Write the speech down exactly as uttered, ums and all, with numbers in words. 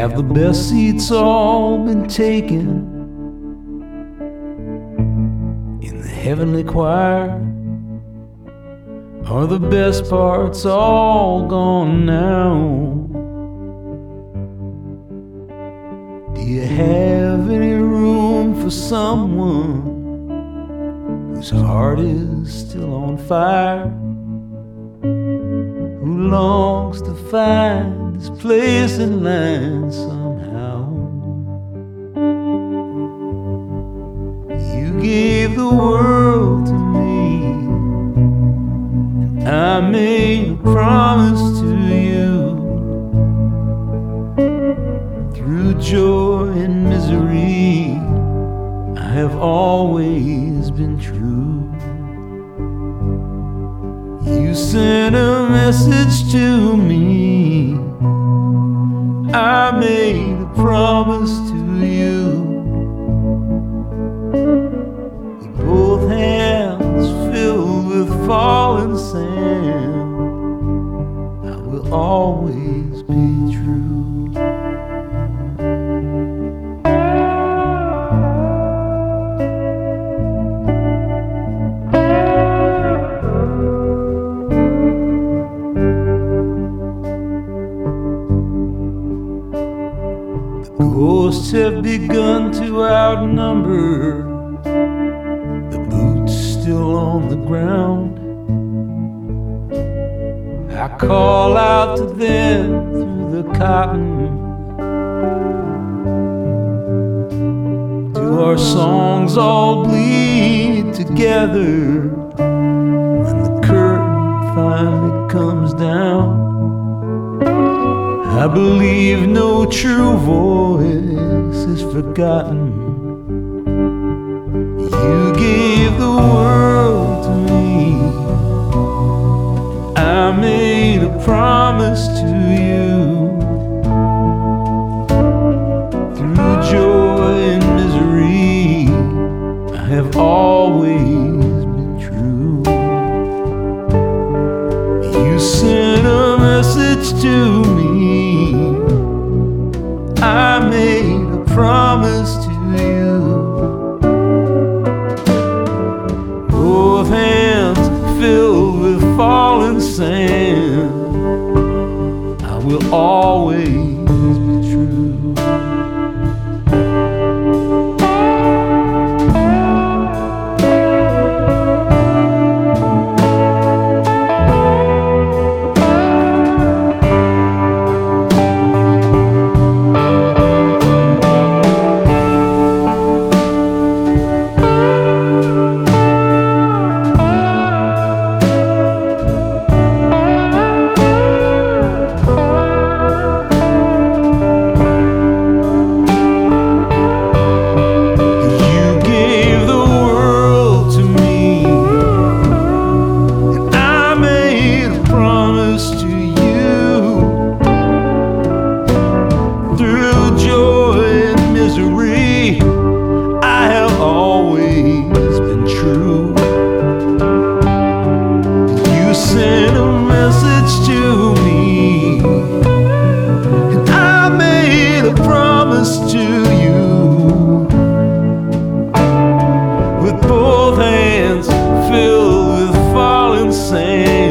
Have the best seats all been taken in the heavenly choir? Are the best parts all gone now? Do you have any room for someone whose heart is still on fire, who longs to find his place in line somehow? You gave the world to me, and I made a promise to you. Through joy and misery, I have always been true. You sent a message to me, I made a promise to you. With both hands filled with fallen sand, I will always be true. Ghosts have begun to outnumber the boots still on the ground. I call out to them through the cotton. Do our songs all bleed together when the curtain finally comes down? I believe no true voice is forgotten. You gave the world to me, I made a promise to you. Through joy and misery, I have always been true. You sent a message to me, I made a promise to you. Both hands filled with fallen sand, I will always be true. With both hands filled with fallen sand,